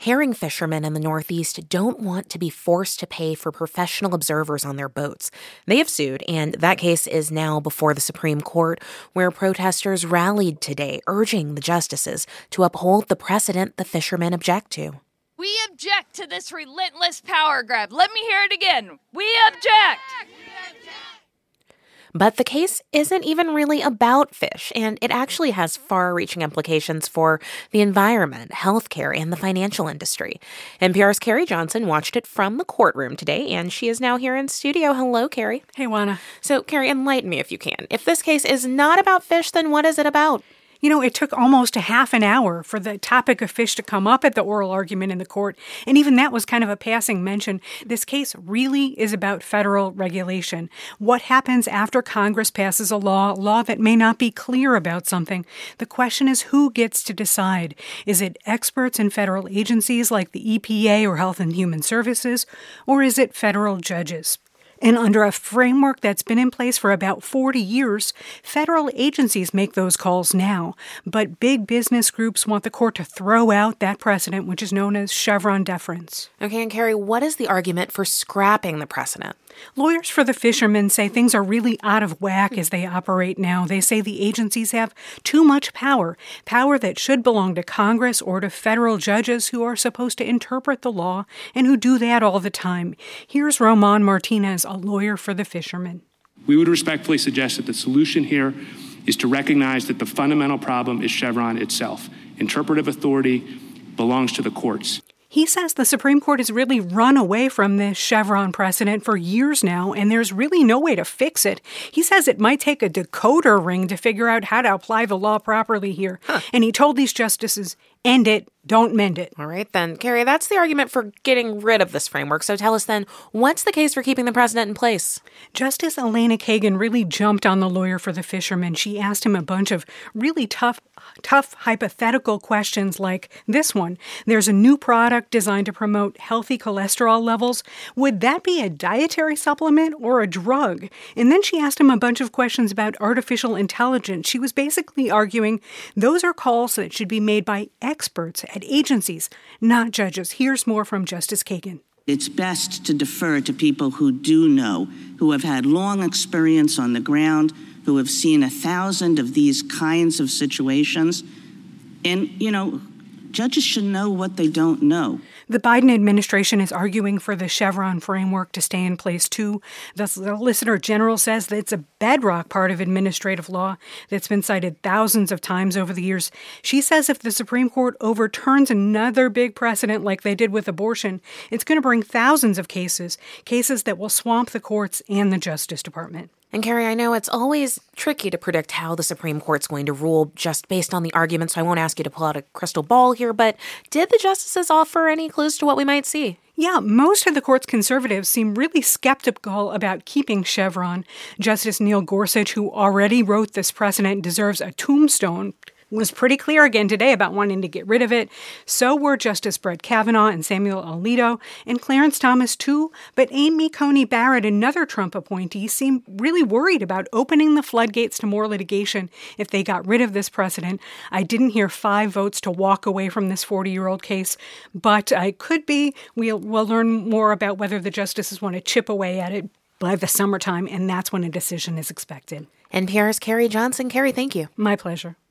Herring fishermen in the Northeast don't want to be forced to pay for professional observers on their boats. They have sued, and that case is now before the Supreme Court, where protesters rallied today, urging the justices to uphold the precedent the fishermen object to. We object to this relentless power grab. Let me hear it again. We object! But the case isn't even really about fish, and it actually has far-reaching implications for the environment, healthcare, and the financial industry. NPR's Carrie Johnson watched it from the courtroom today, and she is now here in studio. Hello, Carrie. Hey, Juana. So, Carrie, enlighten me if you can. If this case is not about fish, then what is it about? You know, it took almost a half an hour for the topic of fish to come up at the oral argument in the court, and even that was kind of a passing mention. This case really is about federal regulation. What happens after Congress passes a law that may not be clear about something? The question is who gets to decide? Is it experts in federal agencies like the EPA or Health and Human Services, or is it federal judges? And under a framework that's been in place for about 40 years, federal agencies make those calls now. But big business groups want the court to throw out that precedent, which is known as Chevron deference. Okay, and Carrie, what is the argument for scrapping the precedent? Lawyers for the fishermen say things are really out of whack as they operate now. They say the agencies have too much power that should belong to Congress or to federal judges who are supposed to interpret the law and who do that all the time. Here's Roman Martinez, a lawyer for the fishermen. We would respectfully suggest that the solution here is to recognize that the fundamental problem is Chevron itself. Interpretive authority belongs to the courts. He says the Supreme Court has really run away from this Chevron precedent for years now, and there's really no way to fix it. He says it might take a decoder ring to figure out how to apply the law properly here. And he told these justices, end it, don't mend it. All right, then. Carrie, that's the argument for getting rid of this framework. So tell us then, what's the case for keeping the precedent in place? Justice Elena Kagan really jumped on the lawyer for the fishermen. She asked him a bunch of really tough hypothetical questions like this one. There's a new product designed to promote healthy cholesterol levels. Would that be a dietary supplement or a drug? And then she asked him a bunch of questions about artificial intelligence. She was basically arguing those are calls that should be made by experts at agencies, not judges. Here's more from Justice Kagan. It's best to defer to people who do know, who have had long experience on the ground, who have seen 1,000 of these kinds of situations. And, judges should know what they don't know. The Biden administration is arguing for the Chevron framework to stay in place, too. The Solicitor General says that it's a bedrock part of administrative law that's been cited thousands of times over the years. She says if the Supreme Court overturns another big precedent like they did with abortion, it's going to bring thousands of cases that will swamp the courts and the Justice Department. And Carrie, I know it's always tricky to predict how the Supreme Court's going to rule just based on the argument, so I won't ask you to pull out a crystal ball here, but did the justices offer any clues to what we might see? Yeah, most of the court's conservatives seem really skeptical about keeping Chevron. Justice Neil Gorsuch, who already wrote this precedent, deserves a tombstone, was pretty clear again today about wanting to get rid of it. So were Justice Brett Kavanaugh and Samuel Alito and Clarence Thomas, too. But Amy Coney Barrett, another Trump appointee, seemed really worried about opening the floodgates to more litigation if they got rid of this precedent. I didn't hear 5 votes to walk away from this 40-year-old case, but it could be. We'll learn more about whether the justices want to chip away at it by the summertime, and that's when a decision is expected. NPR's Carrie Johnson. Carrie, thank you. My pleasure.